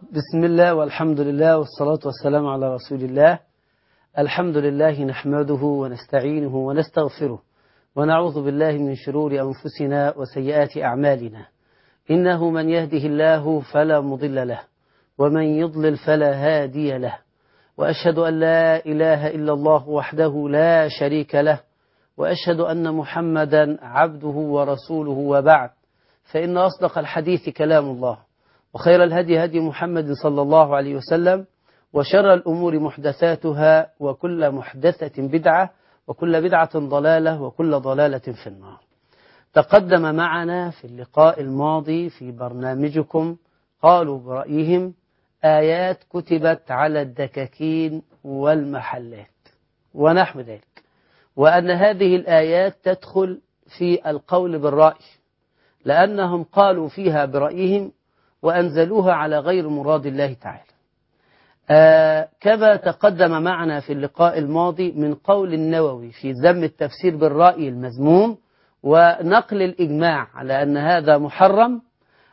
بسم الله والحمد لله والصلاة والسلام على رسول الله. الحمد لله نحمده ونستعينه ونستغفره ونعوذ بالله من شرور أنفسنا وسيئات أعمالنا. إنه من يهده الله فلا مضل له ومن يضلل فلا هادي له، وأشهد أن لا إله إلا الله وحده لا شريك له، وأشهد أن محمدا عبده ورسوله، وبعد، فإن أصدق الحديث كلام الله، وخير الهدي هدي محمد صلى الله عليه وسلم، وشر الأمور محدثاتها، وكل محدثة بدعة، وكل بدعة ضلالة، وكل ضلالة في النار. تقدم معنا في اللقاء الماضي في برنامجكم قالوا برأيهم آيات كتبت على الدكاكين والمحلات ونحو ذلك، وأن هذه الآيات تدخل في القول بالرأي، لأنهم قالوا فيها برأيهم وأنزلوها على غير مراد الله تعالى. كما تقدم معنا في اللقاء الماضي من قول النووي في ذم التفسير بالرأي المذموم ونقل الإجماع على أن هذا محرم،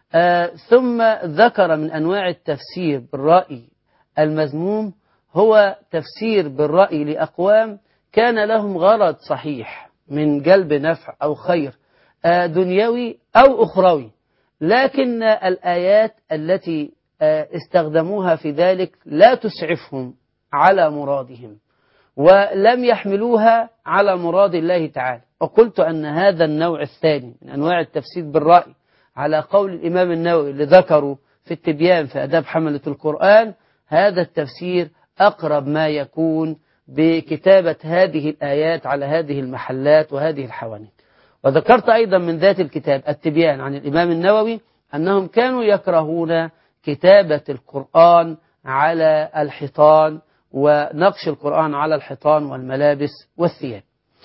ثم ذكر من أنواع التفسير بالرأي المذموم هو تفسير بالرأي لأقوام كان لهم غرض صحيح من جلب نفع أو خير دنيوي أو أخروي، لكن الآيات التي استخدموها في ذلك لا تسعفهم على مرادهم ولم يحملوها على مراد الله تعالى. وقلت أن هذا النوع الثاني من أنواع التفسير بالرأي على قول الإمام النووي اللي ذكره في التبيان في آداب حملة القرآن، هذا التفسير أقرب ما يكون بكتابة هذه الآيات على هذه المحلات وهذه الحوانيت. وذكرت أيضا من ذات الكتاب التبيان عن الإمام النووي أنهم كانوا يكرهون كتابة القرآن على الحيطان ونقش القرآن على الحيطان والملابس والثياب.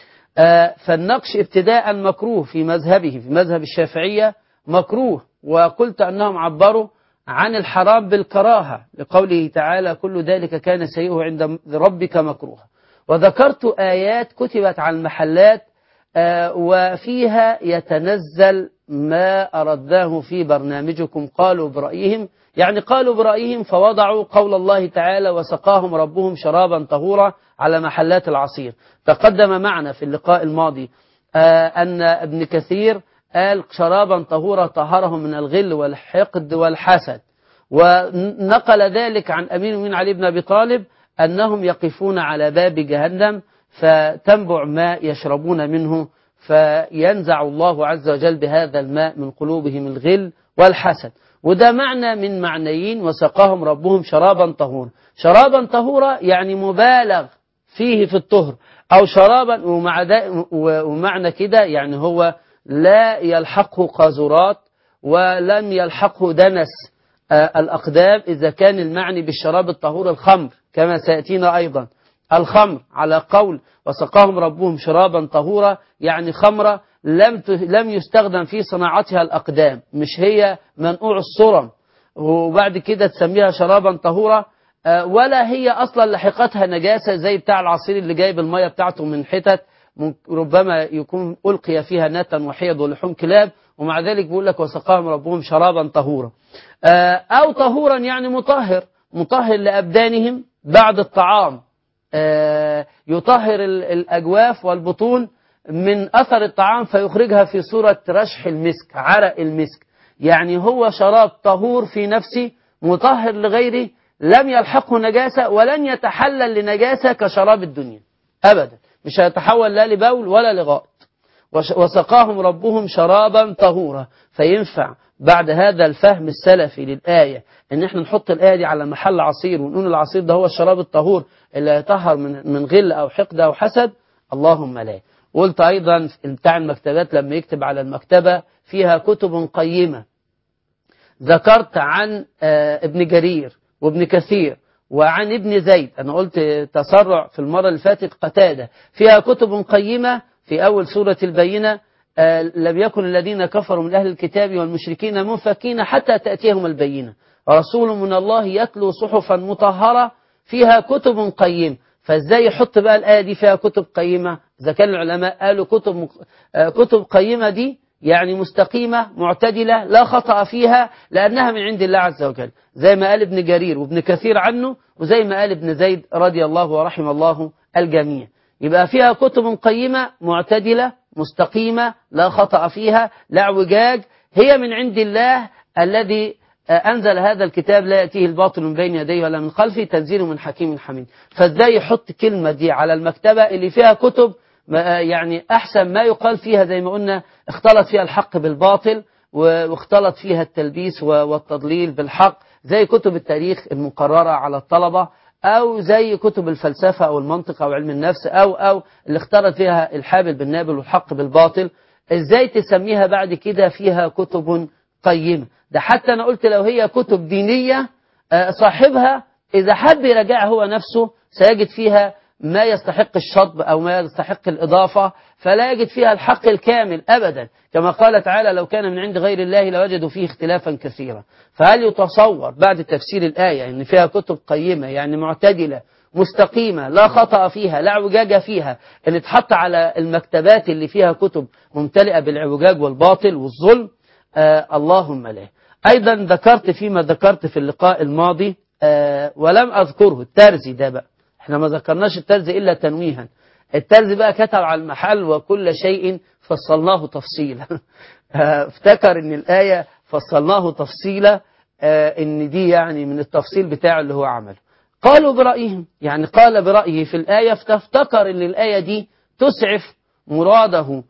فالنقش ابتداء مكروه في مذهبه، في مذهب الشافعية مكروه، وقلت أنهم عبروا عن الحرام بالكراهة لقوله تعالى كل ذلك كان سيئه عند ربك مكروها. وذكرت آيات كتبت على المحلات وفيها يتنزل ما أردناه في برنامجكم قالوا برأيهم، يعني قالوا برأيهم فوضعوا قول الله تعالى وسقاهم ربهم شرابا طهورا على محلات العصير. تقدم معنا في اللقاء الماضي أن ابن كثير قال شرابا طهورا طهرهم من الغل والحقد والحسد، ونقل ذلك عن أمير المؤمنين علي بن أبي طالب أنهم يقفون على باب جهنم فتنبع ماء يشربون منه، فينزع الله عز وجل بهذا الماء من قلوبهم الغل والحسد. وده معنى من معنيين وسقاهم ربهم شرابا طهورا. شرابا طهورا يعني مبالغ فيه في الطهر، أو شرابا ومعنى كده يعني هو لا يلحقه قاذورات ولم يلحقه دنس الأقدام، إذا كان المعني بالشراب الطهور الخمر كما سيأتينا أيضا. الخمر على قول وسقاهم ربهم شرابا طهورا يعني خمرة لم يستخدم في صناعتها الأقدام، مش هي منقوع الصرم وبعد كده تسميها شرابا طهورا، ولا هي أصلا لحقتها نجاسة زي بتاع العصير اللي جايب المية بتاعته من حتت ربما يكون ألقي فيها نتا وحيض ولحوم كلاب، ومع ذلك بيقول لك وسقاهم ربهم شرابا طهورا. أو طهورا يعني مطهر لأبدانهم بعد الطعام، يطهر الأجواف والبطون من أثر الطعام فيخرجها في صورة رشح المسك، عرق المسك، يعني هو شراب طهور في نفسه مطهر لغيره، لم يلحقه نجاسة ولن يتحلل لنجاسة كشراب الدنيا أبدا، مش هيتحول لا لبول ولا لغائط. وسقاهم ربهم شرابا طهورا. فينفع بعد هذا الفهم السلفي للآية ان احنا نحط الآية دي على محل عصير ونقول العصير ده هو الشراب الطهور اللي يطهر من غل أو حقد أو حسد؟ اللهم لا. قلت أيضا بتاع المكتبات لما يكتب على المكتبة فيها كتب قيمة، ذكرت عن ابن جرير وابن كثير وعن ابن زيد، أنا قلت تسرع في المرة اللي فاتت قتادة، فيها كتب قيمة. في أول سورة البينة لم يكن الذين كفروا من أهل الكتاب والمشركين منفكين حتى تأتيهم البينة ورسول من الله يتلو صحفا مطهرة فيها كتب قيمة. فازاي يحط بقى الآية دي فيها كتب قيمة؟ إذا كان العلماء قالوا كتب قيمة دي يعني مستقيمة معتدلة لا خطأ فيها لأنها من عند الله عز وجل، زي ما قال ابن جرير وابن كثير عنه، وزي ما قال ابن زيد رضي الله ورحم الله الجميع. يبقى فيها كتب قيمة معتدلة مستقيمة لا خطأ فيها لا اعوجاج، هي من عند الله الذي أنزل هذا الكتاب لا يأتيه الباطل من بين يديه ولا من خلفه تنزيل من حكيم حميد. فازاي يحط كلمة دي على المكتبة اللي فيها كتب يعني أحسن ما يقال فيها زي ما قلنا اختلط فيها الحق بالباطل واختلط فيها التلبيس والتضليل بالحق، زي كتب التاريخ المقررة على الطلبة، أو زي كتب الفلسفة أو المنطق أو علم النفس أو اللي اختلط فيها الحابل بالنابل والحق بالباطل. ازاي تسميها بعد كده فيها كتب قيمة؟ ده حتى أنا قلت لو هي كتب دينية صاحبها إذا حب يراجعها هو نفسه سيجد فيها ما يستحق الشطب أو ما يستحق الإضافة، فلا يجد فيها الحق الكامل أبدا، كما قال تعالى لو كان من عند غير الله لوجدوا فيه اختلافا كثيرا. فهل يتصور بعد تفسير الآية أن فيها كتب قيمة يعني معتدلة مستقيمة لا خطأ فيها لا اعوجاج فيها، اللي تحط على المكتبات اللي فيها كتب ممتلئة بالاعوجاج والباطل والظلم؟ اللهم لا. أيضا ذكرت فيما ذكرت في اللقاء الماضي ولم أذكره الترزي ده بقى، احنا ما ذكرناش الترزي إلا تنويها. الترزي بقى كتب على المحل وكل شيء فصلناه تفصيلا افتكر ان الآية فصلناه تفصيلا ان دي يعني من التفصيل بتاعه اللي هو عمله. قالوا برأيهم، يعني قال برأيه في الآية، فافتكر ان الآية دي تسعف مراده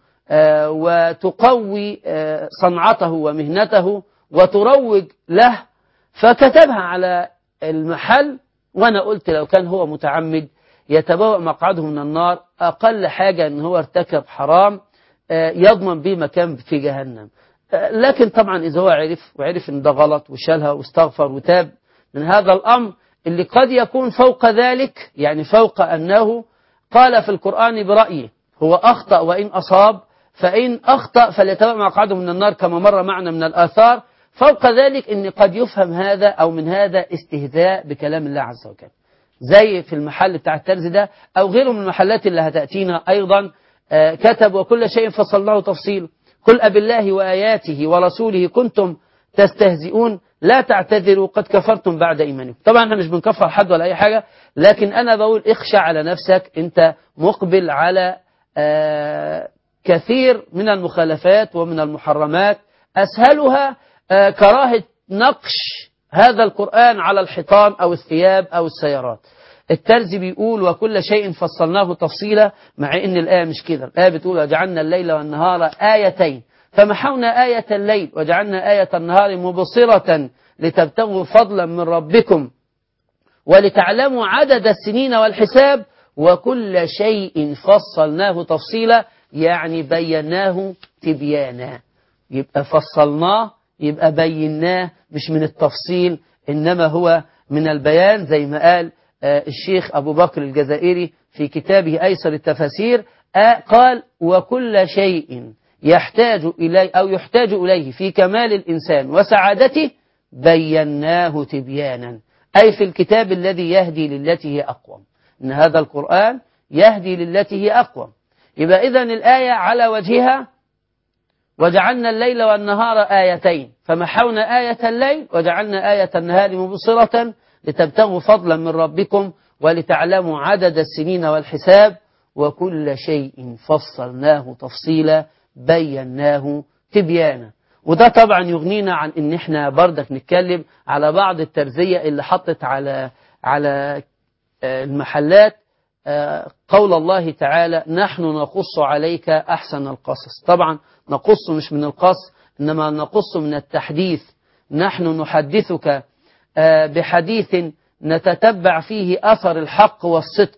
وتقوي صنعته ومهنته وتروج له، فكتبها على المحل. وأنا قلت لو كان هو متعمد يتبوأ مقعده من النار، أقل حاجة أن هو ارتكب حرام يضمن به مكان في جهنم. لكن طبعا إذا هو وعرف أن ده غلط وشالها واستغفر وتاب من هذا الأمر اللي قد يكون فوق ذلك، يعني فوق أنه قال في القرآن برأيه هو أخطأ وإن أصاب، فإن أخطأ فليتبوأ مقعده من النار كما مر معنا من الآثار. فوق ذلك أن قد يفهم هذا أو من هذا استهزاء بكلام الله عز وجل، زي في المحل بتاع الترزي ده أو غيره من المحلات اللي هتأتينا أيضا. كتب وكل شيء فصلناه تفصيل، قل أبالله وآياته ورسوله كنتم تستهزئون لا تعتذروا قد كفرتم بعد إيمانكم. طبعا احنا مش بنكفر حد ولا أي حاجة، لكن أنا بقول اخشى على نفسك، أنت مقبل على كثير من المخالفات ومن المحرمات، أسهلها كراهة نقش هذا القرآن على الحيطان أو الثياب أو السيارات. الترزي بيقول وكل شيء فصلناه تفصيلا، مع ان الآية مش كده، الآية بتقول وجعلنا الليل والنهار آيتين فمحونا آية الليل وجعلنا آية النهار مبصرة لتبتغوا فضلا من ربكم ولتعلموا عدد السنين والحساب وكل شيء فصلناه تفصيلا، يعني بيناه تبيانا. يبقى فصلناه يبقى بيناه، مش من التفصيل إنما هو من البيان، زي ما قال الشيخ أبو بكر الجزائري في كتابه أيسر التفاسير، قال وكل شيء يحتاج إليه أو يحتاج إليه في كمال الإنسان وسعادته بيناه تبيانا، أي في الكتاب الذي يهدي للتي هي أقوم. إن هذا القرآن يهدي للتي هي أقوم. يبقى إذن الآية على وجهها وجعلنا الليل والنهار آيتين فمحونا آية الليل وجعلنا آية النهار مبصرة لتبتغوا فضلا من ربكم ولتعلموا عدد السنين والحساب وكل شيء فصلناه تفصيلا بيناه تبيانا. وده طبعا يغنينا عن ان احنا بردك نتكلم على بعض الترزية اللي حطت على المحلات قول الله تعالى نحن نقص عليك أحسن القصص. طبعا نقص مش من القص إنما نقص من التحديث، نحن نحدثك بحديث نتتبع فيه أثر الحق والصدق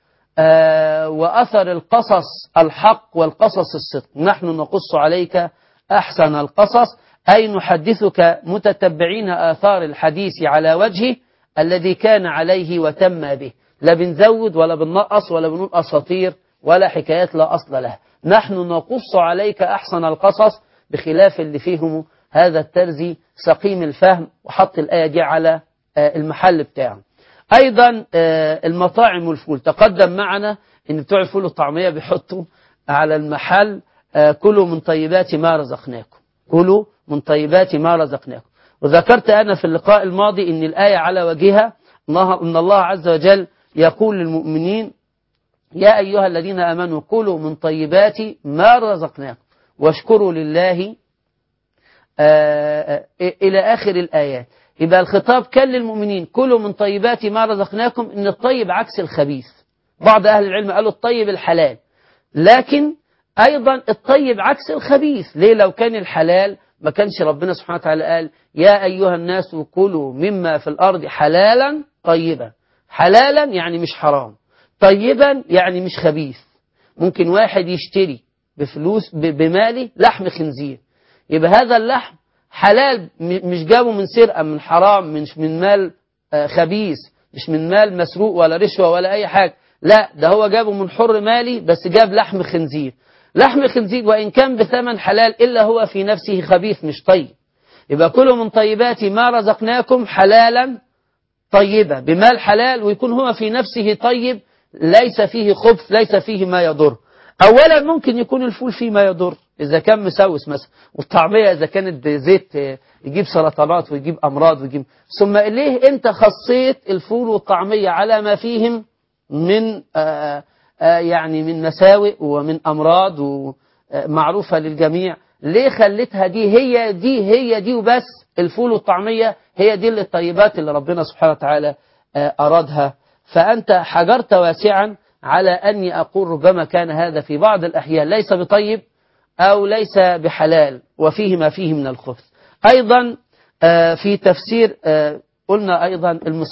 وأثر القصص الحق والقصص الصدق. نحن نقص عليك أحسن القصص أي نحدثك متتبعين آثار الحديث على وجهه الذي كان عليه وتم به، لا بنزود ولا بننقص ولا بنقول أساطير ولا حكايات لا أصل لها. نحن نقص عليك أحسن القصص، بخلاف اللي فيهم هذا الترزي سقيم الفهم وحط الآية دي على المحل بتاعه. أيضا المطاعم والفول، تقدم معنا إن بتوع الفول والطعمية بيحطوا على المحل كلوا من طيبات ما رزقناكم، كلوا من طيبات ما رزقناكم. وذكرت أنا في اللقاء الماضي أن الآية على وجهها أن الله عز وجل يقول للمؤمنين يا أيها الذين آمنوا كلوا من طيبات ما رزقناكم واشكروا لله إلى آخر الآيات. يبقى الخطاب كان للمؤمنين كلوا من طيبات ما رزقناكم، إن الطيب عكس الخبيث. بعض أهل العلم قالوا الطيب الحلال، لكن أيضا الطيب عكس الخبيث. ليه؟ لو كان الحلال ما كانش ربنا سبحانه وتعالى قال يا أيها الناس كلوا مما في الأرض حلالا طيبا. حلالا يعني مش حرام، طيبا يعني مش خبيث. ممكن واحد يشتري بفلوس بمالي لحم خنزير، يبقى هذا اللحم حلال، مش جابه من سرقة، من حرام، مش من مال خبيث، مش من مال مسروق ولا رشوة ولا أي حاجة، لا ده هو جابه من حر مالي، بس جاب لحم خنزير. لحم خنزير وإن كان بثمن حلال إلا هو في نفسه خبيث مش طيب. يبقى كلوا من طيبات ما رزقناكم حلالا طيبة بمال حلال، ويكون هو في نفسه طيب، ليس فيه خبث، ليس فيه ما يضر. أولا ممكن يكون الفول فيه ما يضر إذا كان مسوس مثلا، والطعمية إذا كانت زيت يجيب سرطانات ويجيب أمراض ويجيب. ثم ليه أنت خصيت الفول والطعمية على ما فيهم من يعني من مساوئ ومن أمراض ومعروفة للجميع؟ ليه خليتها هي دي وبس؟ الفول والطعمية هي دي اللي الطيبات اللي ربنا سبحانه وتعالى أرادها. فأنت حجرت واسعا على أني أقول ربما كان هذا في بعض الأحيان ليس بطيب أو ليس بحلال وفيه ما فيه من الخبث. أيضا في تفسير قلنا أيضا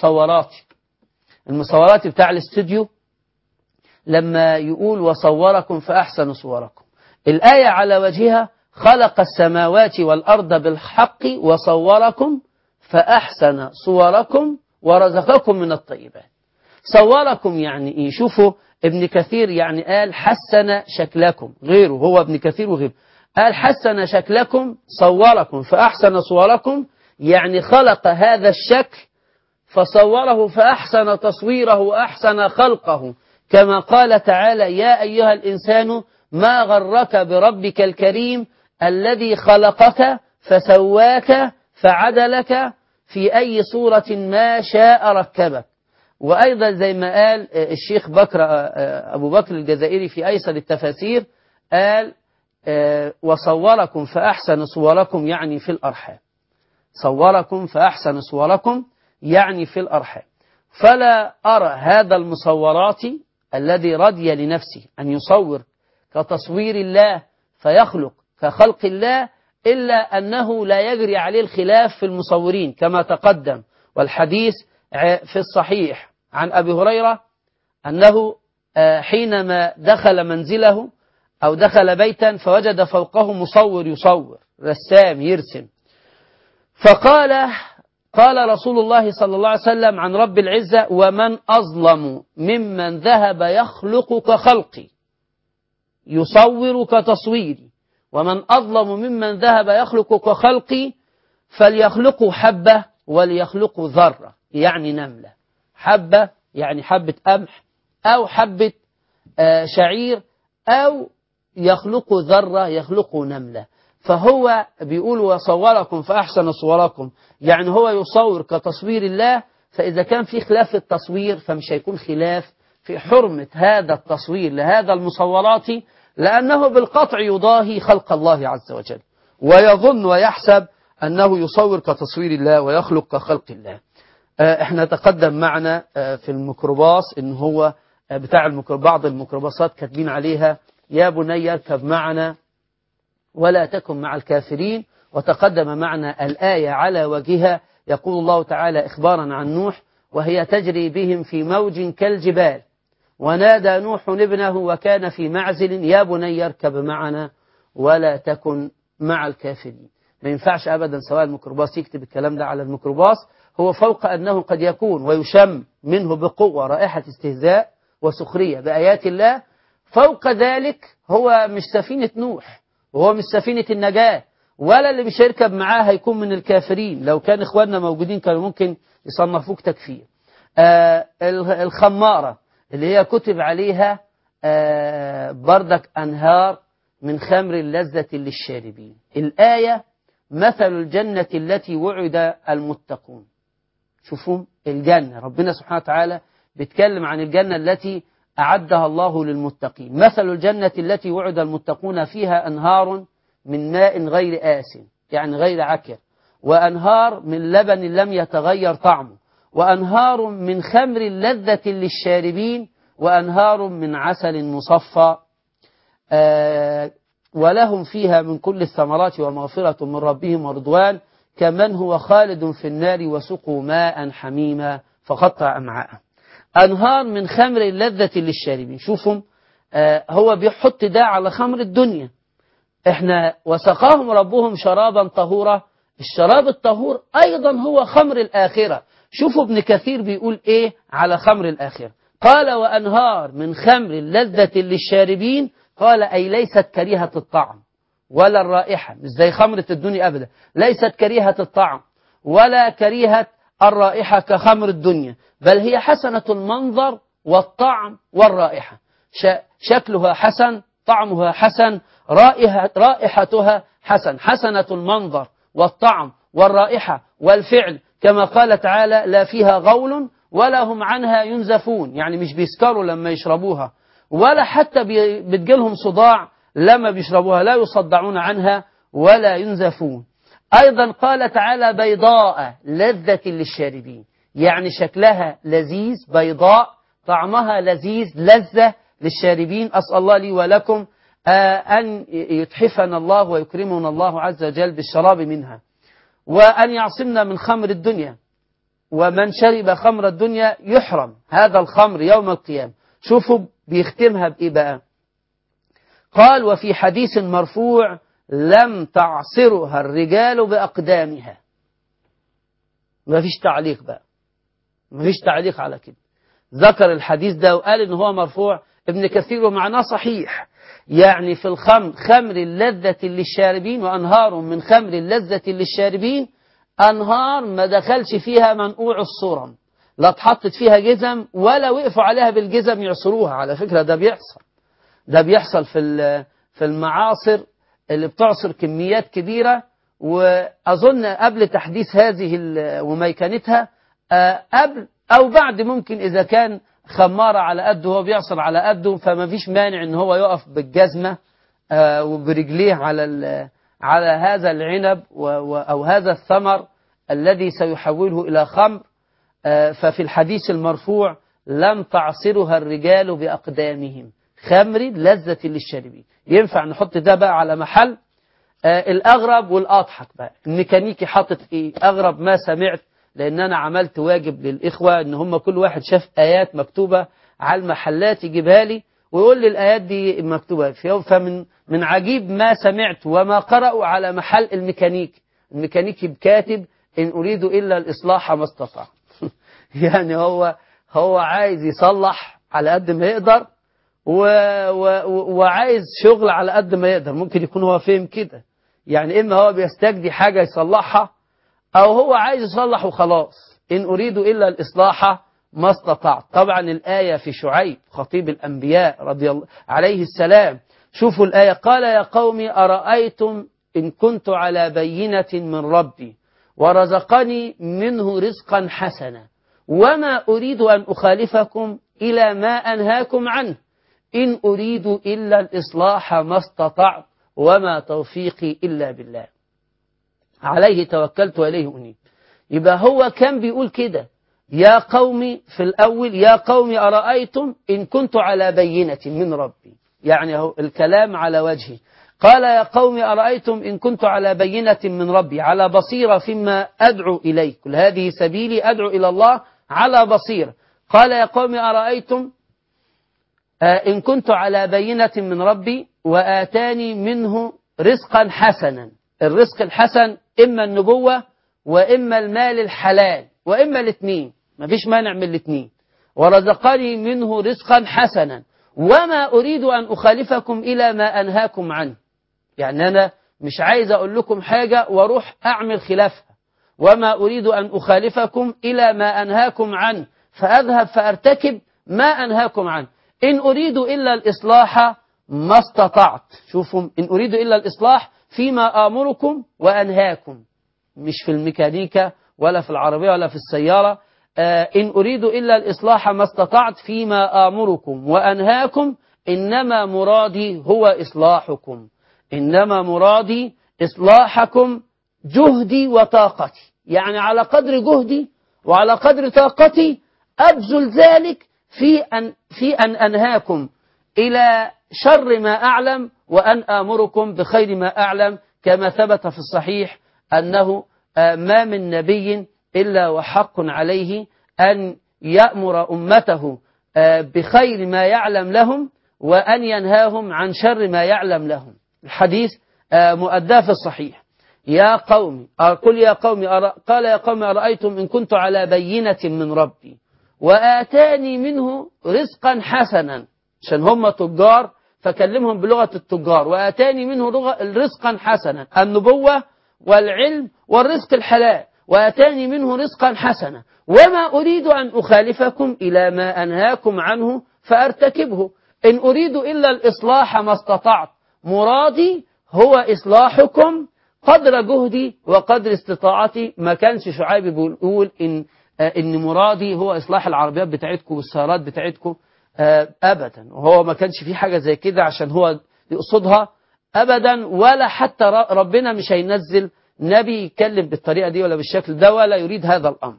المصورات بتاع الاستوديو لما يقول وصوركم فأحسن صوركم، الآية على وجهها خلق السماوات والأرض بالحق وصوركم فأحسن صوركم ورزقكم من الطيبات. صوركم يعني إيه؟ شوفوا ابن كثير يعني قال حسن شكلكم، غيره هو ابن كثير وغيره قال حسن شكلكم صوركم فأحسن صوركم، يعني خلق هذا الشكل فصوره فأحسن تصويره وأحسن خلقه، كما قال تعالى يا أيها الإنسان ما غرك بربك الكريم الذي خلقك فسواك فعدلك في أي صورة ما شاء ركبك. وأيضا زي ما قال الشيخ أبو بكر الجزائري في أيسر التفاسير قال وصوركم فأحسن صوركم يعني في الأرحام. صوركم فأحسن صوركم يعني في الأرحام. فلا أرى هذا المصورات الذي رضي لنفسه أن يصور كتصوير الله فيخلق كخلق الله، إلا أنه لا يجري عليه الخلاف في المصورين كما تقدم. والحديث في الصحيح عن أبي هريرة أنه حينما دخل منزله أو دخل بيتا فوجد فوقه مصور يصور، رسام يرسم، قال رسول الله صلى الله عليه وسلم عن رب العزة ومن أظلم ممن ذهب يخلق كخلقي يصور كتصويري، ومن أظلم ممن ذهب يخلق كخلقي فليخلقوا حبة وليخلقوا ذرة يعني نملة. حبة يعني حبة قمح أو حبة شعير، أو يخلقوا ذرة يخلقوا نملة. فهو بيقول وصوركم فأحسن صوركم، يعني هو يصور كتصوير الله. فإذا كان في خلاف في التصوير فمش هيكون خلاف في حرمة هذا التصوير لهذا المصورات، لأنه بالقطع يضاهي خلق الله عز وجل ويظن ويحسب أنه يصور كتصوير الله ويخلق كخلق الله. احنا تقدم معنا في الميكروباص ان هو بتاع بعض الميكروباصات كاتبين عليها يا بني اركب معنا ولا تكن مع الكافرين. وتقدم معنا الآية على وجهها، يقول الله تعالى إخبارا عن نوح وهي تجري بهم في موج كالجبال ونادى نوح ابنه وكان في معزل يا بني اركب معنا ولا تكن مع الكافرين. ما ينفعش أبدا سواء الميكروباص يكتب الكلام ده على الميكروباص، هو فوق أنه قد يكون ويشم منه بقوة رائحة استهزاء وسخرية بآيات الله، فوق ذلك هو مش سفينة نوح وهو مش سفينة النجاة، ولا اللي مش هيركب معاه هيكون من الكافرين. لو كان إخواننا موجودين كانوا ممكن يصنفوك تكفير. الخمارة اللي هي كتب عليها بردك أنهار من خمر لذة للشاربين. الآية مثل الجنة التي وعد المتقون. شوفوا الجنة، ربنا سبحانه وتعالى بيتكلم عن الجنة التي أعدها الله للمتقين. مثل الجنة التي وعد المتقون فيها أنهار من ماء غير آسن، يعني غير عكر، وأنهار من لبن لم يتغير طعمه، وأنهار من خمر لذة للشاربين، وأنهار من عسل مصفى، ولهم فيها من كل الثمرات ومغفرة من ربهم ورضوان كمن هو خالد في النار وسقوا ماء حميما فقطع أمعاءه. أنهار من خمر لذة للشاربين. شوفوا هو بيحط ده على خمر الدنيا. احنا وسقاهم ربهم شرابا طهورا. الشراب الطهور أيضا هو خمر الآخرة. شوفوا ابن كثير بيقول ايه على خمر الآخرة. قال وأنهار من خمر لذة للشاربين، قال أي ليست كريهة الطعم ولا الرائحة، مش زي خمرة الدنيا أبدا، ليست كريهة الطعم ولا كريهة الرائحة كخمر الدنيا، بل هي حسنة المنظر والطعم والرائحة. شكلها حسن، طعمها حسن، رائحتها حسن، حسنة المنظر والطعم والرائحة والفعل، كما قال تعالى لا فيها غول ولا هم عنها ينزفون، يعني مش بيسكروا لما يشربوها، ولا حتى بتجيلهم صداع لما بيشربوها، لا يصدعون عنها ولا ينزفون. أيضا قال تعالى بيضاء لذة للشاربين، يعني شكلها لذيذ، بيضاء طعمها لذيذ، لذة للشاربين. أسأل الله لي ولكم أن يتحفنا الله ويكرمنا الله عز وجل بالشراب منها، وأن يعصمنا من خمر الدنيا. ومن شرب خمر الدنيا يحرم هذا الخمر يوم القيامة. شوفوا بيختمها بإيه بقى؟ قال وفي حديث مرفوع لم تعصرها الرجال بأقدامها. ما فيش تعليق بقى، ما فيش تعليق على كده. ذكر الحديث ده وقال إن هو مرفوع ابن كثير ومعناه صحيح. يعني في الخمر خمر اللذة للشاربين، وأنهار من خمر اللذة للشاربين، أنهار ما دخلش فيها منقوع الصرم، لا اتحطت فيها جزم ولا وقفوا عليها بالجزم يعصروها. على فكرة ده بيحصل، ده بيحصل في المعاصر اللي بتعصر كميات كبيرة. وأظن قبل تحديث هذه وميكنتها قبل أو بعد، ممكن إذا كان خمارة على قده هو بيعصر على قده، فما فيش مانع إن هو يقف بالجزمة وبرجليه على هذا العنب أو هذا الثمر الذي سيحوله إلى خمر. ففي الحديث المرفوع لم تعصرها الرجال بأقدامهم، خمر لذة للشاربين. ينفع نحط ده بقى على محل الأغرب والأضحك بقى. الميكانيكي حاطط إيه؟ أغرب ما سمعت، لأن أنا عملت واجب للإخوة إن هم كل واحد شاف آيات مكتوبة على المحلات يجيبها لي ويقول لي الآيات دي مكتوبة فيها. فمن عجيب ما سمعت وما قرأوا على محل الميكانيكي بكاتب إن أريد إلا الإصلاح ما استطاع. يعني هو عايز يصلح على قد ما يقدر وعايز شغل على قد ما يقدر. ممكن يكون هو فهم كده، يعني إما هو بيستجدي حاجة يصلحها، أو هو عايز يصلح وخلاص. إن أريد إلا الإصلاح ما استطعت. طبعا الآية في شعيب خطيب الأنبياء رضي الله عليه السلام. شوفوا الآية، قال يا قوم أرأيتم إن كنت على بينة من ربي ورزقني منه رزقا حسنا وما أريد أن أخالفكم إلى ما أنهاكم عنه إن أريد إلا الإصلاح ما استطعت وما توفيقي إلا بالله عليه توكلت وإليه أنيب. يبقى هو كان بيقول كده يا قومي في الأول، يا قومي أرأيتم إن كنت على بينة من ربي، يعني هو الكلام على وجهه. قال يا قومي أرأيتم إن كنت على بينة من ربي، على بصيرة فيما أدعو إليه، كل هذه سبيلي أدعو إلى الله على بصيرة. قال يا قومي أرأيتم إن كنت على بينة من ربي وآتاني منه رزقا حسنا. الرزق الحسن إما النبوة وإما المال الحلال وإما الاثنين، ما فيش مانع من الاثنين. ورزقني منه رزقا حسنا وما أريد أن أخالفكم إلى ما أنهاكم عنه، يعني أنا مش عايز أقول لكم حاجة وأروح أعمل خلافها. وما أريد أن أخالفكم إلى ما أنهاكم عنه فأذهب فأرتكب ما أنهاكم عنه إن أريد إلا الإصلاح ما استطعت. شوفوا، إن أريد إلا الإصلاح فيما آمركم وأنهاكم، مش في الميكانيكا ولا في العربية ولا في السيارة. إن أريد إلا الإصلاح ما استطعت فيما آمركم وأنهاكم، إنما مرادي هو إصلاحكم، إنما مرادي إصلاحكم، جهدي وطاقتي. يعني على قدر جهدي وعلى قدر طاقتي أبذل ذلك في أن أنهاكم إلى شر ما أعلم وأن آمركم بخير ما أعلم، كما ثبت في الصحيح أنه ما من نبي إلا وحق عليه أن يأمر أمته بخير ما يعلم لهم وأن ينهاهم عن شر ما يعلم لهم. الحديث مؤداه في الصحيح. يا قوم قل يا قوم قال يا قوم أرأيتم إن كنت على بينة من ربي وآتاني منه رزقا حسنا، عشان هم تجار فكلمهم بلغة التجار، وآتاني منه رزقا حسنا، النبوة والعلم والرزق الحلال، وآتاني منه رزقا حسنا، وما أريد أن أخالفكم إلى ما أنهاكم عنه فأرتكبه، إن أريد إلا الإصلاح ما استطعت، مرادي هو إصلاحكم قدر جهدي وقدر استطاعتي. ما كانش شعيب بيقول إن مرادي هو إصلاح العربيات بتاعتكم والسيارات بتاعتكم، أبدا. وهو ما كانش فيه حاجة زي كده عشان هو يقصدها أبدا، ولا حتى ربنا مش هينزل نبي يتكلم بالطريقة دي ولا بالشكل ده، ولا يريد هذا الأمر.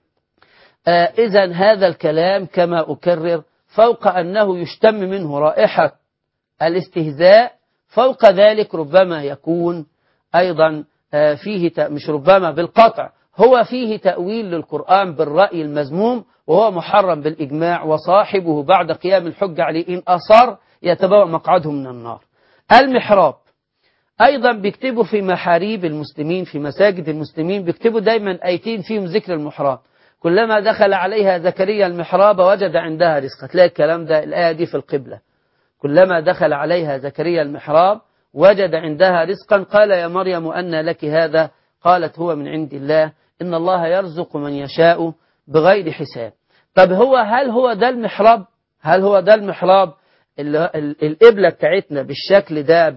إذن هذا الكلام كما أكرر، فوق أنه يشتم منه رائحة الاستهزاء، فوق ذلك ربما يكون أيضا فيه مش ربما بالقطع هو فيه تأويل للقرآن بالرأي المذموم، وهو محرم بالإجماع، وصاحبه بعد قيام الحجة عليه إن أصر يتبوأ مقعده من النار. المحراب أيضا بيكتبوا في محاريب المسلمين في مساجد المسلمين، بيكتبوا دايما آيتين فيهم ذكر المحراب. كلما دخل عليها زكريا المحراب وجد عندها رزقا. تلاقي الكلام ده الآية دي في القبلة. كلما دخل عليها زكريا المحراب وجد عندها رزقا قال يا مريم أنى لك هذا؟ قالت هو من عند الله إن الله يرزق من يشاء بغير حساب. طب هل هو ده المحراب؟ هل هو ده المحراب القبلة بتاعتنا بالشكل ده،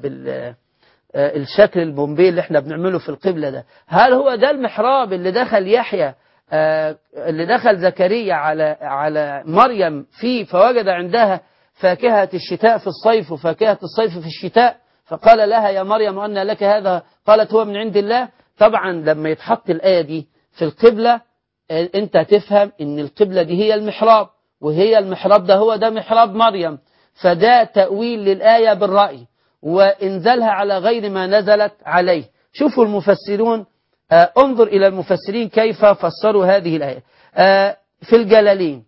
الشكل البومبي اللي احنا بنعمله في القبلة ده؟ هل هو ده المحراب اللي دخل يحيى اللي دخل زكريا على مريم فيه فوجد عندها فاكهة الشتاء في الصيف وفاكهة الصيف في الشتاء، فقال لها يا مريم أنى لك هذا؟ قالت هو من عند الله. طبعا لما يتحط الآية دي في القبلة انت تفهم ان القبلة دي هي المحراب، وهي المحراب ده هو ده محراب مريم، فده تأويل للآية بالرأي وإنزلها على غير ما نزلت عليه. شوفوا المفسرون، انظر إلى المفسرين كيف فسروا هذه الآية. في الجلالين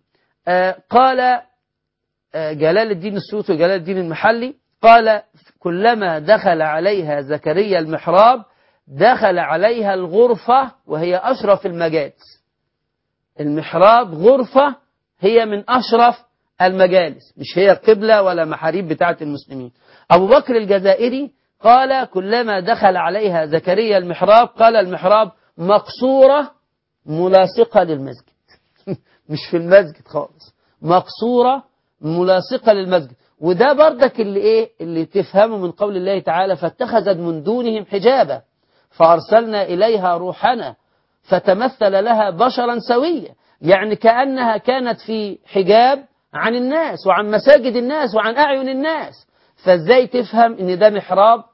قال جلال الدين السيوطي وجلال الدين المحلي، قال كلما دخل عليها زكريا المحراب دخل عليها الغرفة وهي أشرف المجالس. المحراب غرفة هي من أشرف المجالس، مش هي قبلة ولا محاريب بتاعة المسلمين. أبو بكر الجزائري قال كلما دخل عليها زكريا المحراب قال المحراب مقصورة ملاصقة للمسجد مش في المسجد خالص، مقصورة ملاصقة للمسجد. وده بردك اللي تفهمه من قول الله تعالى فاتخذت من دونهم حجابا فأرسلنا إليها روحنا فتمثل لها بشرا سويا، يعني كأنها كانت في حجاب عن الناس وعن مساجد الناس وعن أعين الناس. فازاي تفهم ان ده محراب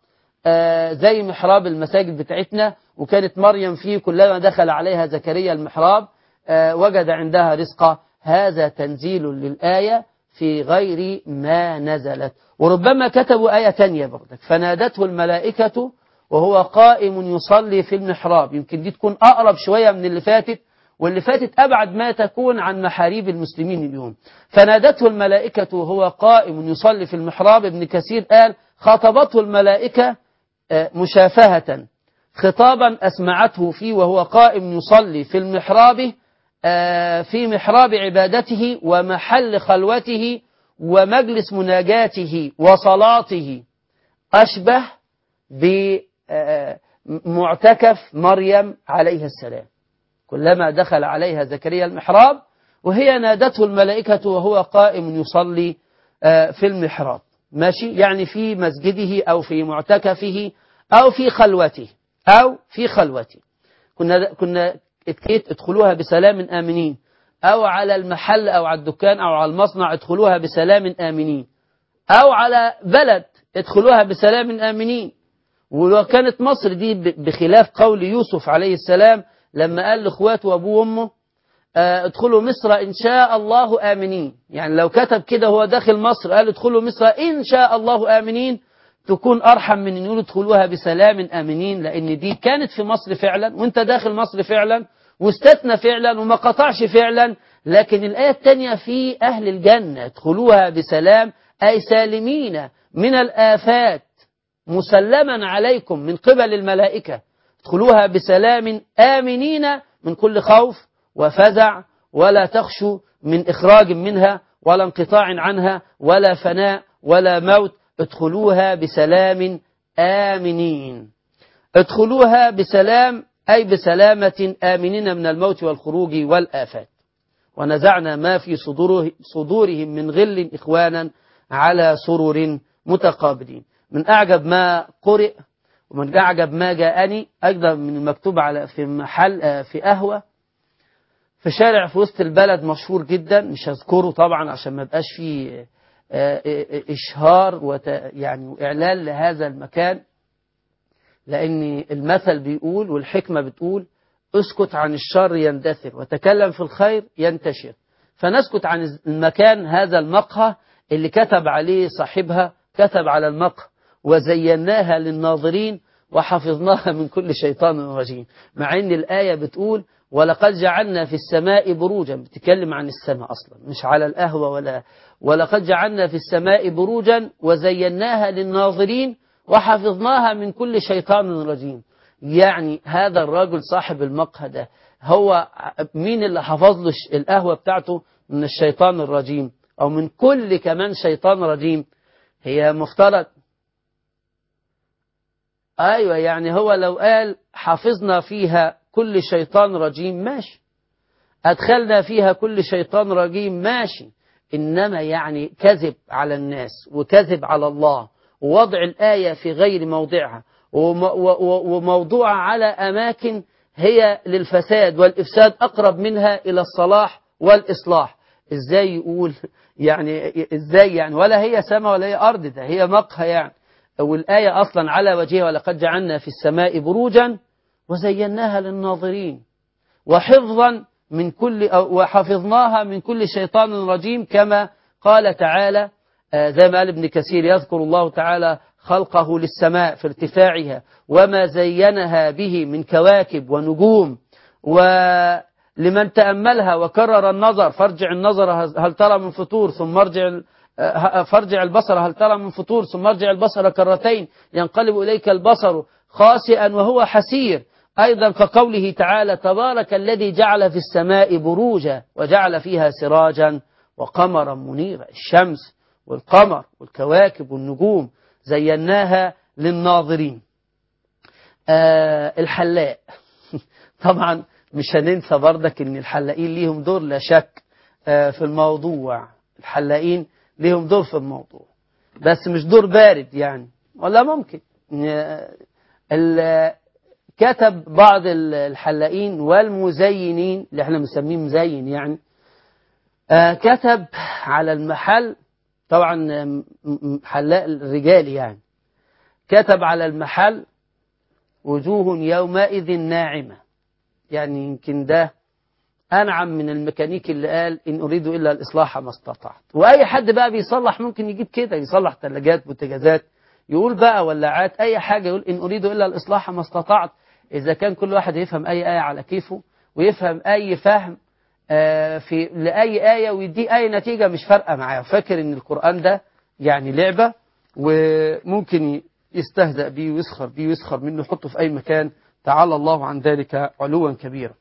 زي محراب المساجد بتاعتنا؟ وكانت مريم فيه كلما دخل عليها زكريا المحراب وجد عندها رزقا. هذا تنزيل للآية في غير ما نزلت. وربما كتبوا آية تانية برضك فنادته الملائكة وهو قائم يصلي في المحراب. يمكن دي تكون أقرب شوية من اللي فاتت، واللي فاتت أبعد ما تكون عن محاريب المسلمين اليوم. فنادته الملائكة وهو قائم يصلي في المحراب. ابن كثير قال خاطبته الملائكة مشافهة خطابا أسمعته فيه وهو قائم يصلي في المحراب، في محراب عبادته ومحل خلوته ومجلس مناجاته وصلاته، أشبه بمعتكف مريم عليه السلام. كلما دخل عليها زكريا المحراب وهي نادته الملائكة وهو قائم يصلي في المحراب. ماشي، يعني في مسجده أو في معتكفه أو في خلوته أو في خلوته. كنا ادخلوها بسلام آمنين، أو على المحل أو على الدكان أو على المصنع ادخلوها بسلام آمنين، أو على بلد ادخلوها بسلام آمنين. ولو كانت مصر دي بخلاف قول يوسف عليه السلام لما قال لإخواته وأبوه وأمه ادخلوا مصر إن شاء الله آمنين، يعني لو كتب كده هو داخل مصر قال ادخلوا مصر إن شاء الله آمنين، تكون أرحم من أن يقولوا ادخلوها بسلام آمنين، لأن دي كانت في مصر فعلا وانت داخل مصر فعلا واستثنى فعلا وما قطعش فعلا. لكن الآية الثانية في أهل الجنة ادخلوها بسلام أي سالمين من الآفات مسلما عليكم من قبل الملائكة، ادخلوها بسلام آمنين من كل خوف وفزع، ولا تخشوا من إخراج منها ولا انقطاع عنها ولا فناء ولا موت، ادخلوها بسلام آمنين. ادخلوها بسلام أي بسلامة آمنين من الموت والخروج والآفات. ونزعنا ما في صدورهم من غل إخوانا على سرر متقابلين. من أعجب ما قرئ ومن أعجب ما جاءني أيضا من المكتوب على في محل في قهوة في شارع في وسط البلد مشهور جدا، مش هذكره طبعا عشان ما يبقاش فيه إشهار يعني إعلان لهذا المكان، لأن المثل بيقول والحكمة بتقول اسكت عن الشر يندثر وتكلم في الخير ينتشر. فنسكت عن المكان هذا المقهى اللي كتب عليه صاحبها، كتب على المقهى وزيناها للناظرين وحفظناها من كل شيطان رجيم، مع ان الآية بتقول ولقد جعلنا في السماء بروجا، بتتكلم عن السماء أصلا مش على القهوة ولقد جعلنا في السماء بروجا وزيناها للناظرين وحفظناها من كل شيطان رجيم. يعني هذا الرجل صاحب المقهى ده هو مين اللي حفظ له القهوة بتاعته من الشيطان الرجيم أو من كل كمان شيطان رجيم؟ هي مفترض أيوة، يعني هو لو قال حفظنا فيها كل شيطان رجيم ماشي، أدخلنا فيها كل شيطان رجيم ماشي، إنما يعني كذب على الناس وكذب على الله ووضع الآية في غير موضعها وموضوع على أماكن هي للفساد والإفساد أقرب منها إلى الصلاح والإصلاح. إزاي يقول يعني إزاي يعني ولا هي سماء ولا هي أرض، ده هي مقهى يعني. والآية أصلا على وجهها ولقد جعلنا في السماء بروجا وزيناها للناظرين وحفظا من كل وحفظناها من كل شيطان رجيم، كما قال تعالى زي ما قال ابن كثير يذكر الله تعالى خلقه للسماء في ارتفاعها وما زينها به من كواكب ونجوم، ولمن تأملها وكرر النظر فارجع النظر هل ترى من فطور ثم فارجع البصر هل ترى من فطور ثم ارجع البصر كرتين ينقلب إليك البصر خاسئا وهو حسير. أيضا كقوله تعالى تبارك الذي جعل في السماء بروجا وجعل فيها سراجا وقمرا منيرا، الشمس والقمر والكواكب والنجوم زيناها للناظرين. الحلاق طبعا مش هننسى بردك ان الحلاقين ليهم دور لا شك في الموضوع، الحلاقين ليهم دور في الموضوع بس مش دور بارد يعني، ولا ممكن كتب بعض الحلاقين والمزينين اللي احنا بنسميه مزين يعني كتب على المحل، طبعا حلاق الرجال يعني، كتب على المحل وجوه يومئذ ناعمة، يعني يمكن ده أنعم من الميكانيكي اللي قال إن أريد إلا الإصلاح ما استطعت. وأي حد بقى بيصلح ممكن يجيب كده، يصلح ثلاجات بوتجازات يقول بقى ولاعات أي حاجة يقول إن أريد إلا الإصلاح ما استطعت. إذا كان كل واحد يفهم أي آية على كيفه ويفهم أي فهم في لأي آية ويدي أي نتيجة مش فارقة معاه، فاكر إن القرآن ده يعني لعبة وممكن يستهزأ بيه ويسخر بيه ويسخر منه يحطه في أي مكان، تعالى الله عن ذلك علوا كبيرا.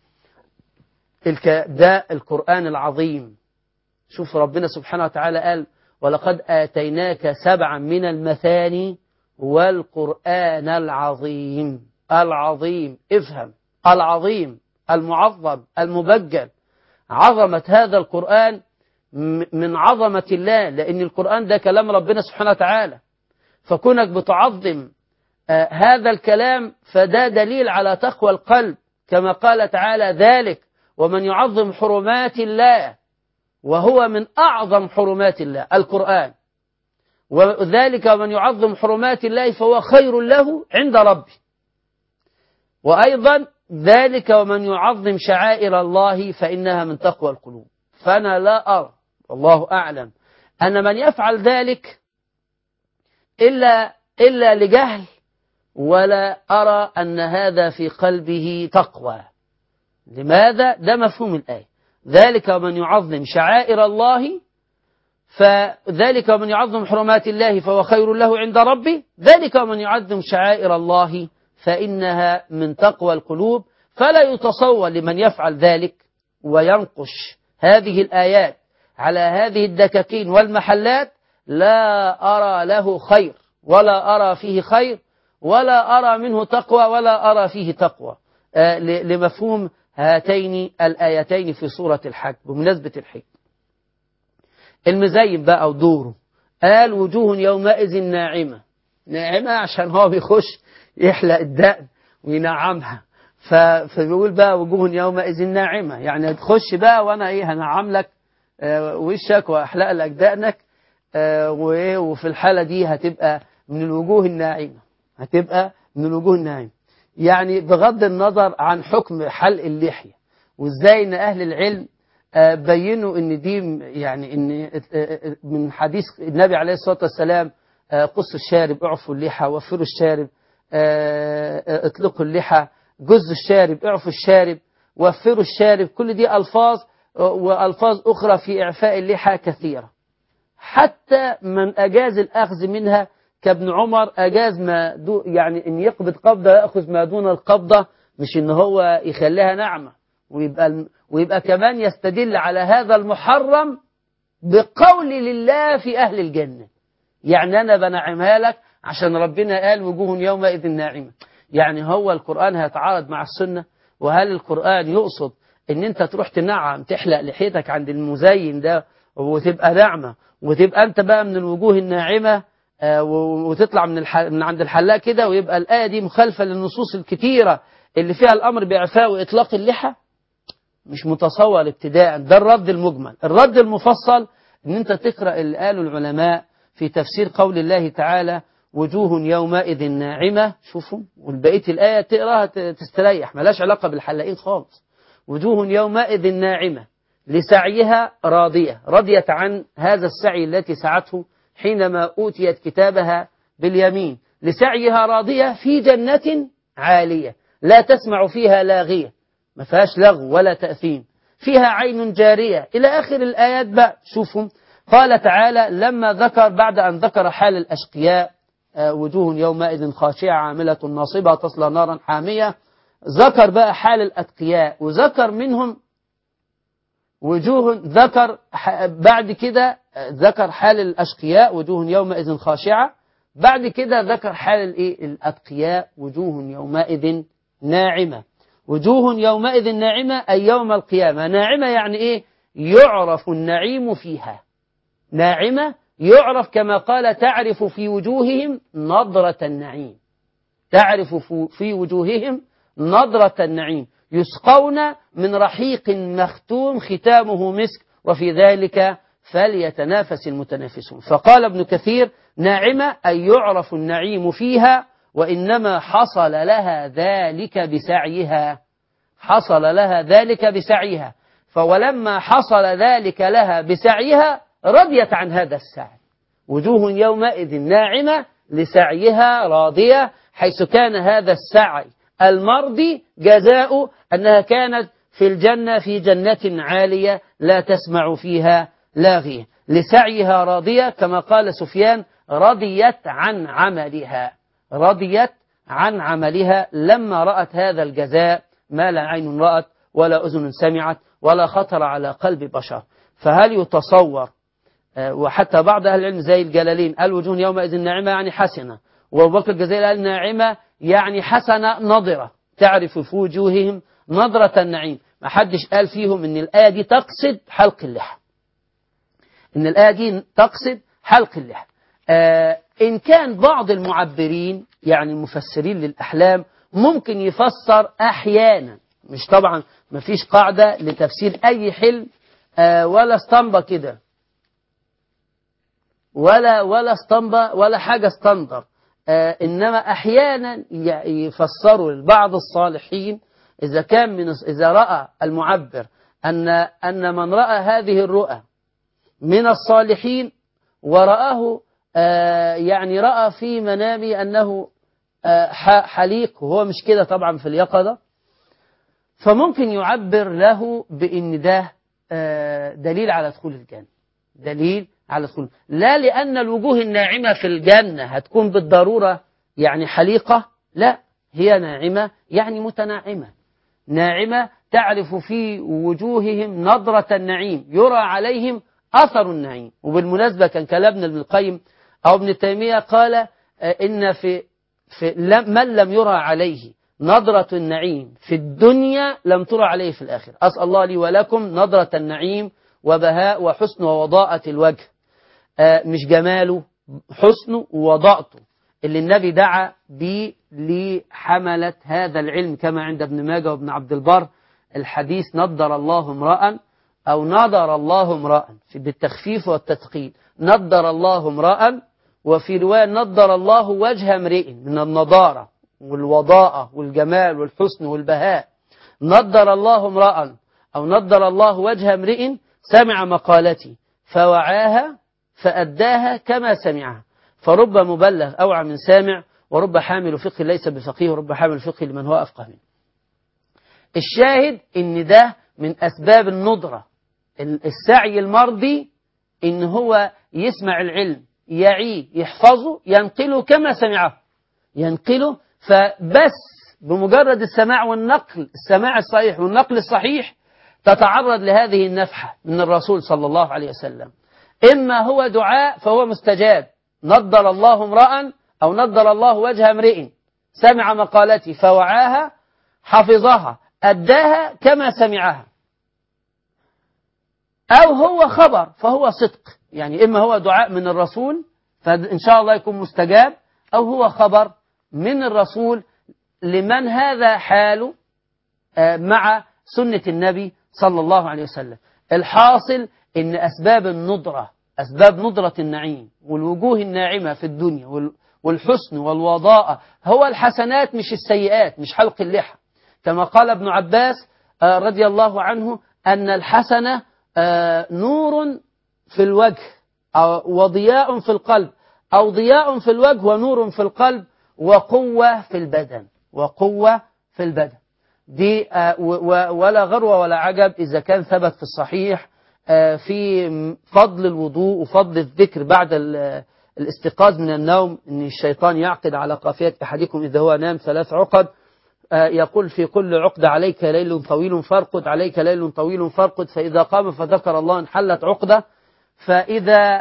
ده القرآن العظيم. شوف ربنا سبحانه وتعالى قال ولقد آتيناك 7 من المثاني والقرآن العظيم. العظيم افهم، العظيم المعظم المبجل. عظمة هذا القرآن من عظمة الله، لأن القرآن ده كلام ربنا سبحانه وتعالى، فكونك بتعظم هذا الكلام فده دليل على تقوى القلب، كما قال تعالى ذلك ومن يعظم حرمات الله، وهو من أعظم حرمات الله القرآن، وذلك ومن يعظم حرمات الله فهو خير له عند ربه. وأيضا ذلك ومن يعظم شعائر الله فإنها من تقوى القلوب. فأنا لا أرى والله أعلم أن من يفعل ذلك إلا لجهل، ولا أرى أن هذا في قلبه تقوى. لماذا؟ ده مفهوم الآية، ذلك ومن يعظم شعائر الله، فذلك ومن يعظم حرمات الله فهو خير له عند ربه، ذلك ومن يعظم شعائر الله فإنها من تقوى القلوب. فلا يتصور لمن يفعل ذلك وينقش هذه الآيات على هذه الدكاكين والمحلات، لا أرى له خير، ولا أرى فيه خير، ولا أرى منه تقوى، ولا أرى فيه تقوى، لمفهوم هاتين الآيتين في سورة الحج. بمناسبة الحج، المزين بقى ودوره، قال وجوه يومئذ ناعمة. ناعمة عشان هو بيخش يحلق الدقن وينعمها، فبيقول بقى وجوه يومئذ ناعمة، يعني تخش بقى وانا هنعم لك وشك واحلق لك دقنك، وفي الحالة دي هتبقى من الوجوه الناعمة، هتبقى من الوجوه الناعمة. يعني بغض النظر عن حكم حلق اللحية، وازاي ان اهل العلم بينوا ان دي يعني ان من حديث النبي عليه الصلاة والسلام قصوا الشارب، اعفوا اللحى، وفروا الشارب، اطلقوا اللحى، جزوا الشارب، اعفوا الشارب، وفروا الشارب. كل دي ألفاظ، وألفاظ أخرى في إعفاء اللحى كثيرة. حتى من أجاز الأخذ منها كابن عمر أجاز ما يعني إن يقبض قبضة يأخذ ما دون القبضة، مش إن هو يخليها نعمة. ويبقى كمان يستدل على هذا المحرم بقول لله في أهل الجنة، يعني أنا بنعمها لك عشان ربنا قال وجوه يومئذ ناعمة. يعني هو القرآن هيتعارض مع السنة؟ وهل القرآن يقصد ان انت تروح تنعم تحلق لحيتك عند المزين ده وتبقى ناعمة، وتبقى انت بقى من الوجوه الناعمة، وتطلع من عند الحلاق كده، ويبقى الآية دي مخالفة للنصوص الكتيرة اللي فيها الأمر بإعفاء وإطلاق اللحى؟ مش متصور ابتداء. ده الرد المجمل. الرد المفصل ان انت تقرأ اللي قاله العلماء في تفسير قول الله تعالى وجوه يومئذ ناعمة. شوفوا، والبقية الآية تقراها تستريح، ملاش علاقة بالحلاقين خالص. وجوه يومئذ ناعمة لسعيها راضية، رضيت عن هذا السعي التي سعته حينما أوتيت كتابها باليمين. لسعيها راضية في جنة عالية لا تسمع فيها لاغية، ما فيهاش لغو ولا تأثيم، فيها عين جارية إلى آخر الآيات بقى. شوفوا، قال تعالى لما ذكر بعد أن ذكر حال الأشقياء وجوه يومئذ خاشعة عاملة ناصبة تصلى نارا حامية، ذكر بقى حال الأتقياء، وذكر منهم وجوه، ذكر بعد كده ذكر حال الأشقياء وجوه يومئذ خاشعة، بعد كده ذكر حال الأتقياء وجوه يومئذ ناعمة. وجوه يومئذ ناعمة أي يوم القيامة. ناعمة يعني إيه؟ يعرف النعيم فيها. ناعمة يعرف كما قال تعرف في وجوههم نضرة النعيم، تعرف في وجوههم نضرة النعيم، يسقون من رحيق مختوم ختامه مسك وفي ذلك فليتنافس المتنافسون. فقال ابن كثير ناعمة أي يعرف النعيم فيها، وإنما حصل لها ذلك بسعيها، حصل لها ذلك بسعيها. فولما حصل ذلك لها بسعيها رضيت عن هذا السعي. وجوه يومئذ ناعمة لسعيها راضية، حيث كان هذا السعي المرضي جزاء أنها كانت في الجنة في جنة عالية لا تسمع فيها لاغية. لسعيها راضية كما قال سفيان رضيت عن عملها، رضيت عن عملها لما رأت هذا الجزاء ما لا عين رأت ولا أذن سمعت ولا خطر على قلب بشر. فهل يتصور، وحتى بعض أهل العلم زي الجلالين قال وجوه يومئذ ناعمة يعني حسنة، وأبو بكر الجزائري قال ناعمة يعني حسنة نضرة، تعرف في وجوههم نضرة النعيم. ما حدش قال فيهم ان الآية دي تقصد حلق اللحى، إن الآية دي تقصد حلق اللحى. إن كان بعض المعبرين يعني المفسرين للأحلام ممكن يفسر أحيانا، مش طبعا ما فيش قاعدة لتفسير أي حلم ولا اسطمبة كده ولا اسطمبة ولا حاجة اسطندر، إنما أحيانا يفسروا لبعض الصالحين إذا رأى المعبر أن من رأى هذه الرؤى من الصالحين ورآه يعني رأى في منامه أنه حليق وهو مش كده طبعا في اليقظة، فممكن يعبر له بأن ده دليل على دخول الجنة، دليل على دخول، لا لأن الوجوه الناعمة في الجنة هتكون بالضرورة يعني حليقة، لا، هي ناعمة يعني متناعمة، ناعمة تعرف في وجوههم نضرة النعيم، يرى عليهم أثر النعيم. وبالمناسبة كان كلام ابن القيم أو ابن تيمية قال إن في من لم يرى عليه نضرة النعيم في الدنيا لم ترى عليه في الآخرة. أسأل الله لي ولكم نضرة النعيم وبهاء وحسن ووضاءة الوجه، مش جماله، حسنه ووضاءته اللي النبي دعا به لحملة هذا العلم كما عند ابن ماجه وابن عبد البر الحديث نضر الله امرأ أو نضر الله امرأ بالتخفيف والتثقيل، نضر الله امرأ، وفي رواية نضر الله وجه امرئ من النضارة والوضاءة والجمال والحسن والبهاء، نضر الله امرأ أو نضر الله وجه امرئ سمع مقالتي فوعاها فأداها كما سمعها، فرب مبلغ أوعى من سامع، ورب حامل فقه ليس بفقيه، ورب حامل فقه لمن هو أفقه منه. الشاهد إن ده من أسباب الندرة، السعي المرضي إن هو يسمع العلم يعيه يحفظه ينقله كما سمعه، ينقله، فبس بمجرد السماع والنقل، السماع الصحيح والنقل الصحيح تتعرض لهذه النفحة من الرسول صلى الله عليه وسلم، إما هو دعاء فهو مستجاب، نضر الله امرأ أو نضر الله وجه امرئ سمع مقالتي فوعاها حفظها أداها كما سمعها، أو هو خبر فهو صدق، يعني إما هو دعاء من الرسول فإن شاء الله يكون مستجاب، أو هو خبر من الرسول لمن هذا حاله مع سنة النبي صلى الله عليه وسلم. الحاصل إن أسباب الندرة، أسباب ندرة النعيم والوجوه الناعمة في الدنيا والحسن والوضاءة هو الحسنات مش السيئات، مش حلق اللحى، كما قال ابن عباس رضي الله عنه أن الحسنة نور في الوجه وضياء في القلب، أو ضياء في الوجه ونور في القلب وقوة في البدن، وقوة في البدن دي ولا غروة ولا عجب إذا كان ثبت في الصحيح في فضل الوضوء وفضل الذكر بعد الاستيقاظ من النوم، إن الشيطان يعقد على قافية أحدكم إذا هو نام 3 عقد، يقول في كل عقد عليك ليل طويل فارقد، عليك ليل طويل فارقد، فإذا قام فذكر الله انحلت عقدة، فإذا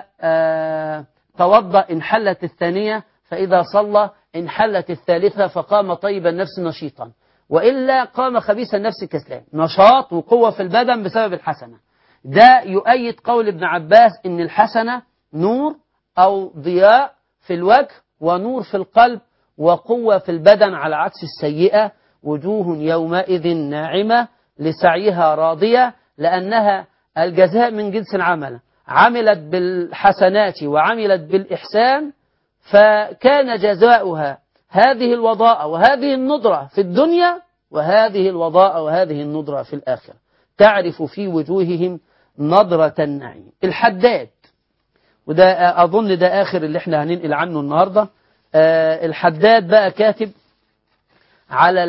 توضأ انحلت الثانية، فإذا صلى انحلت الثالثة، فقام طيب النفس نشيطا، وإلا قام خبيث النفس كسلان. نشاط وقوة في البدن بسبب الحسنة. ده يؤيد قول ابن عباس إن الحسنة نور أو ضياء في الوجه ونور في القلب وقوة في البدن، على عكس السيئة وجوه يومئذ ناعمة لسعيها راضية، لأنها الجزاء من جنس العمل، عملت بالحسنات وعملت بالإحسان، فكان جزاؤها هذه الوضاء وهذه الندرة في الدنيا، وهذه الوضاء وهذه الندرة في الآخرة، تعرف في وجوههم نضرة النعيم. الحداد، وده أظن ده آخر اللي احنا هننقل عنه النهاردة، الحداد بقى كاتب على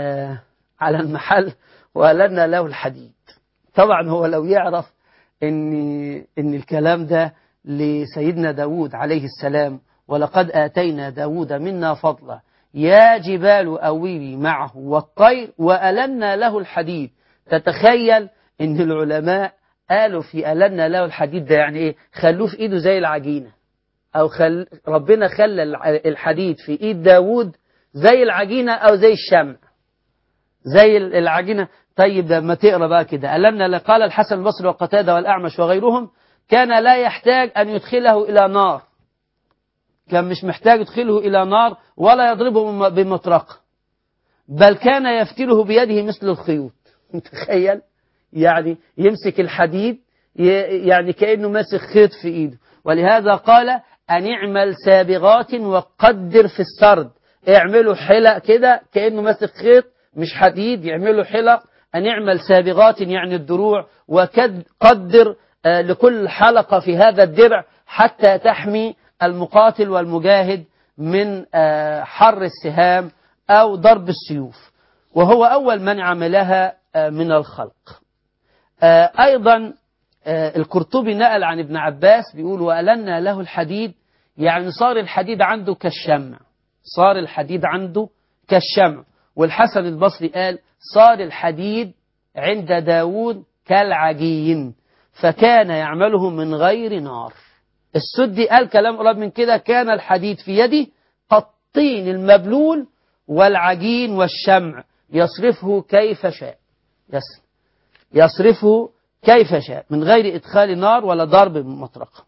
المحل وألنا له الحديد. طبعا هو لو يعرف إن الكلام ده لسيدنا داود عليه السلام، ولقد آتينا داود منا فضلا يا جبال أويبي معه والطير وألنا له الحديد. تتخيل إن العلماء قالوا في ألنا له الحديد ده يعني إيه؟ خلوه في إيده زي العجينة، أو ربنا خلى الحديد في إيد داود زي العجينة أو زي الشمع، زي العجينة. طيب لما تقرأ بقى كده ألنا، قال الحسن البصري وقتادة والأعمش وغيرهم كان لا يحتاج أن يدخله إلى نار، كان مش محتاج يدخله إلى نار ولا يضربه بمطرقة، بل كان يفتله بيده مثل الخيوط. تخيل، يعني يمسك الحديد يعني كأنه ماسك خيط في إيده. ولهذا قال أن اعمل سابغات وقدر في السرد، اعملوا حلق كده كأنه ماسك خيط مش حديد، يعملوا حلق. أن اعمل سابغات يعني الدروع، وقدر لكل حلقة في هذا الدرع حتى تحمي المقاتل والمجاهد من حر السهام أو ضرب السيوف، وهو أول من عملها من الخلق. أيضا القرطبي نقل عن ابن عباس بيقول وألنا له الحديد، يعني صار الحديد عنده كالشمع، صار الحديد عنده كالشمع. والحسن البصري قال صار الحديد عند داود كالعجين فكان يعمله من غير نار. السدي قال كلام قريب من كده، كان الحديد في يده كالطين المبلول والعجين والشمع يصرفه كيف شاء، يصرفه كيف شاء من غير إدخال نار ولا ضرب بمطرقة.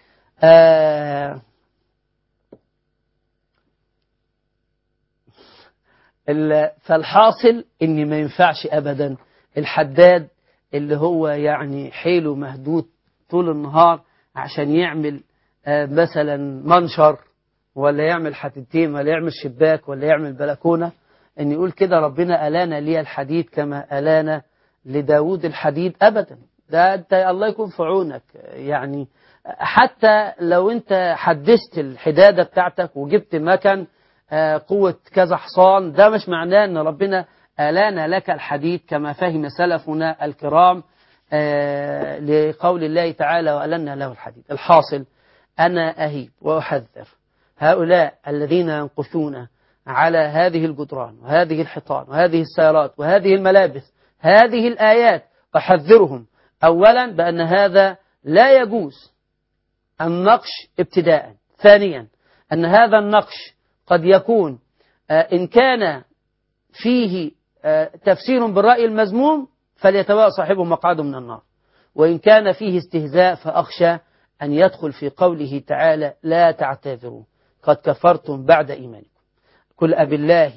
فالحاصل إن ما ينفعش أبدا الحداد اللي هو يعني حيله مهدود طول النهار عشان يعمل مثلا منشر ولا يعمل حتتين ولا يعمل شباك ولا يعمل بلكونة، إن يقول كده ربنا ألانا لي الحديد كما ألانا لداود الحديد أبدا. ده أنت الله يكون في عونك، يعني حتى لو أنت حدثت الحدادة بتاعتك وجبت مكن قوة كذا حصان، ده مش معناه أن ربنا ألانا لك الحديد كما فهم سلفنا الكرام لقول الله تعالى وألنا له الحديد. الحاصل أنا أهيب وأحذر هؤلاء الذين ينقشون على هذه الجدران وهذه الحيطان وهذه السيارات وهذه الملابس هذه الآيات، أحذرهم أولا بأن هذا لا يجوز النقش ابتداء، ثانيا أن هذا النقش قد يكون إن كان فيه تفسير بالرأي المذموم فليتبوأ صاحبه مقعده من النار، وإن كان فيه استهزاء فأخشى أن يدخل في قوله تعالى لا تعتذروا قد كفرتم بعد إيمانكم. قل أبالله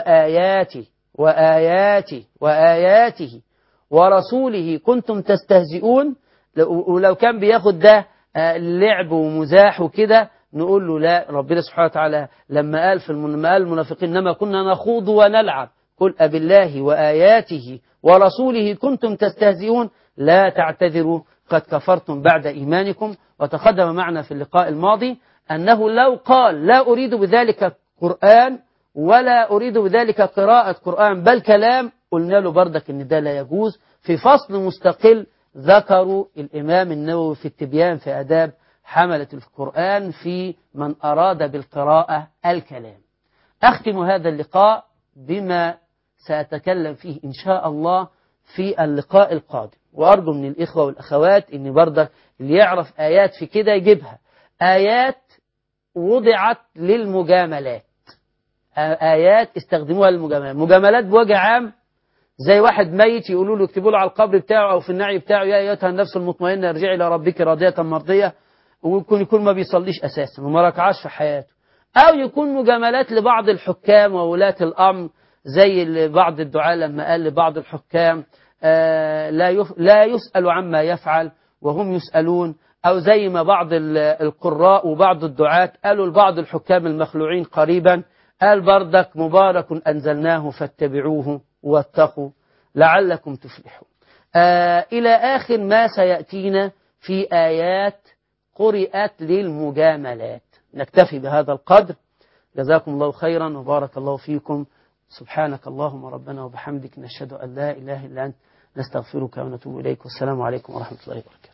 وآياته ورسوله كنتم تستهزئون. ولو كان بياخد ده لعب ومزاح وكده نقول له لا، ربنا سبحانه وتعالى لما قال المنافقين إنما كنا نخوض ونلعب، قل أبالله وآياته ورسوله كنتم تستهزئون لا تعتذروا قد كفرتم بعد إيمانكم. وتقدم معنا في اللقاء الماضي أنه لو قال لا أريد بذلك قرآن ولا أريد بذلك قراءة قرآن بل كلام، قلنا له بردك إن ده لا يجوز. في فصل مستقل ذكروا الإمام النووي في التبيان في آداب حملة القرآن في من أراد بالقراءة الكلام. أختم هذا اللقاء بما سأتكلم فيه إن شاء الله في اللقاء القادم، وأرجو من الإخوة والأخوات إن بردك اللي يعرف آيات في كده يجيبها. آيات وضعت للمجاملات، آيات استخدموها للمجاملات، مجاملات بوجه عام زي واحد ميت يقولوا له اكتبوا له على القبر بتاعه أو في النعي بتاعه يا أيتها النفس المطمئنة ارجعي إلى ربك راضية مرضية، ويكون ما بيصليش أساسا وما ركعش في حياته. أو يكون مجاملات لبعض الحكام وولاة الأمر زي بعض الدعاة لما قال لبعض الحكام لا يسأل عما يفعل وهم يسألون، أو زي ما بعض القراء وبعض الدعاة قالوا لبعض الحكام المخلوعين قريبا، قال بردك مبارك أنزلناه فاتبعوه واتقوا لعلكم تفلحون، إلى آخر ما سيأتينا في آيات قرئت للمجاملات. نكتفي بهذا القدر، جزاكم الله خيرا وبارك الله فيكم. سبحانك اللهم ربنا وبحمدك نشهد أن لا إله إلا أنت نستغفرك ونتوب إليك، والسلام عليكم ورحمة الله وبركاته.